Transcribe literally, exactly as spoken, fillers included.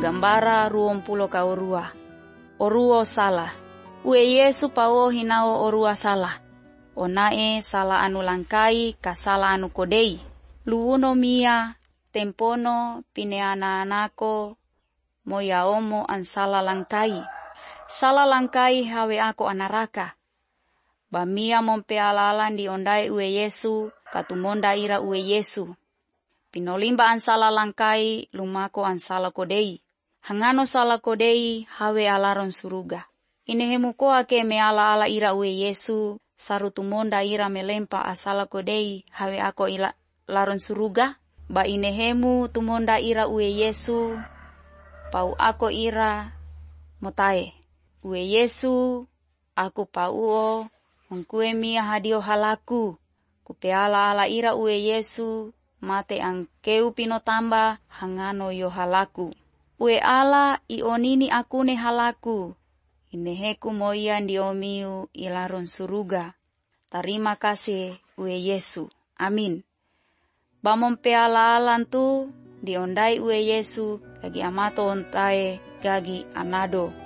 gambara ruom pulo ka orua. Oruo salah. Ue Yesu pao hinao orua salah. Onae salah anu langkai ka salah anu kodei. Luuno mia tempono pineana anako moya omo an salah langkai. Salah langkai hawe ako anaraka. Bamia mompe alalan di ondai ue Yesu katumonda ira ue Yesu. Pinolimba an salah langkai lumako an salah kodei. Hangano salah kodei hawe alaron suruga. Inehemu koa ke me ala ala ira ue Yesu sarutumonda ira melempa asala kodei hawe ako ila laron suruga. Ba inehemu tumonda ira ue Yesu pau ako ira motae. Ue Yesu aku pauo ongkue mia hadio halaku. Kupeala ala ira ue Yesu mate angkeu pino tamba hangano yo halaku. Ue ala ionini akune halaku. Ineheku moyan diomiu ilaron suruga. Terima kasih ue Yesu. Amin. Bamompe ala alan tu diondai ue Yesu gagi amato ontae gagi anado.